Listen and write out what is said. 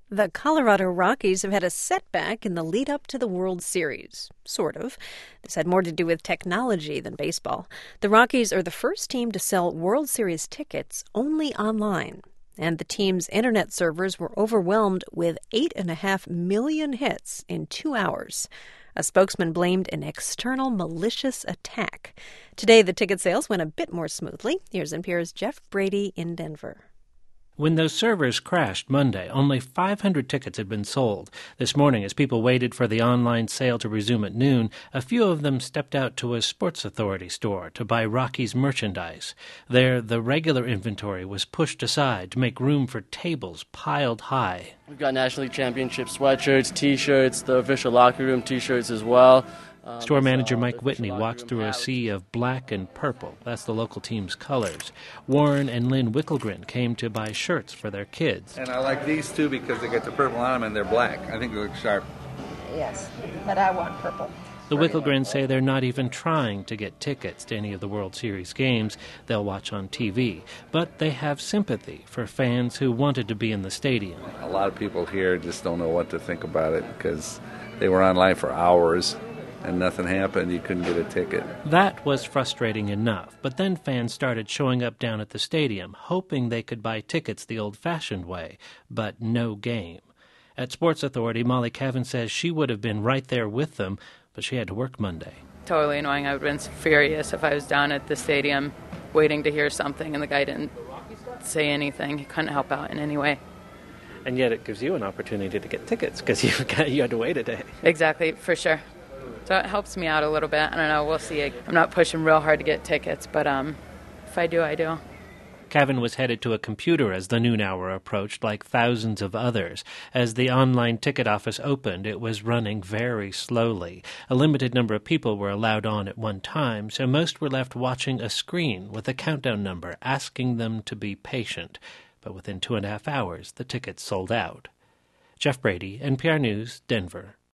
The Colorado Rockies have had a setback in the lead up to the World Series. Sort of. This had more to do with technology than baseball. The Rockies are the first team to sell World Series tickets only online. And the team's internet servers were overwhelmed with 8.5 million hits in 2 hours. A spokesman blamed an external malicious attack. Today, the ticket sales went a bit more smoothly. Here's NPR's Jeff Brady in Denver. When those servers crashed Monday, only 500 tickets had been sold. This morning, as people waited for the online sale to resume at noon, a few of them stepped out to a Sports Authority store to buy Rockies merchandise. There, the regular inventory was pushed aside to make room for tables piled high. We've got National League Championship sweatshirts, T-shirts, the official locker room T-shirts as well. Store manager Mike Whitney walks through a sea of black and purple. That's the local team's colors. Warren and Lynn Wickelgren came to buy shirts for their kids. And I like these too because they get the purple on them and they're black. I think they look sharp. Yes, but I want purple. The Wickelgrens say they're not even trying to get tickets to any of the World Series games they'll watch on TV, but they have sympathy for fans who wanted to be in the stadium. A lot of people here just don't know what to think about it because they were online for hours and nothing happened. You couldn't get a ticket. That was frustrating enough, but then fans started showing up down at the stadium, hoping they could buy tickets the old-fashioned way, but no game. At Sports Authority, Molly Cavan says she would have been right there with them, but she had to work Monday. Totally annoying. I would have been furious if I was down at the stadium waiting to hear something and the guy didn't say anything. He couldn't help out in any way. And yet it gives you an opportunity to get tickets because you had to wait a day. Exactly, for sure. So it helps me out a little bit. I don't know, we'll see. I'm not pushing real hard to get tickets, but if I do, I do. Cavan was headed to a computer as the noon hour approached, like thousands of others. As the online ticket office opened, it was running very slowly. A limited number of people were allowed on at one time, so most were left watching a screen with a countdown number asking them to be patient. But within 2.5 hours, the tickets sold out. Jeff Brady, NPR News, Denver.